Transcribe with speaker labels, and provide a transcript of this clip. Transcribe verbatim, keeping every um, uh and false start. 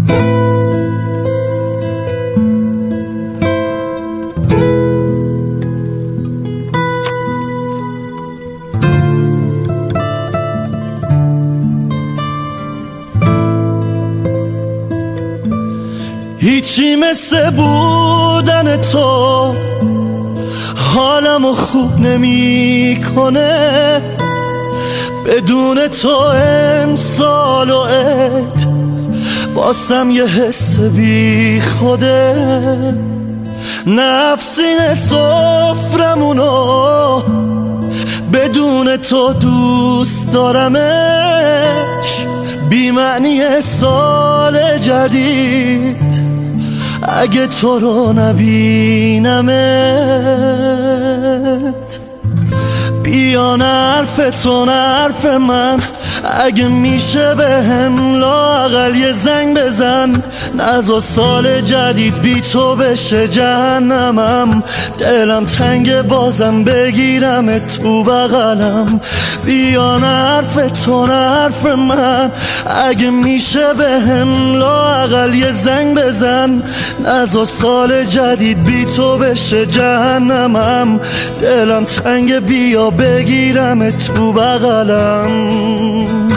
Speaker 1: هیچی مثل بودن تو حالمو خوب نمی کنه، بدون تو امسال و عید واسم یه حس بی خوده. نفسین سفرمونو بدون تو دوست دارمش، بی معنی سال جدید اگه تو رو نبینمت. بیا نرف تو نرف من، اگه میشه به هم لااقل یه زنگ بزن. نذار سال جدید بی تو بشه جهنمم، دلم تنگ بازم بگیرم تو بغلم. بیا نرف تو نرف من، اگه میشه به هم لااقل یه زنگ بزن. نذار سال جدید بی تو بشه جهنمم، دلم تنگ بیا بگیرم تو بغلم.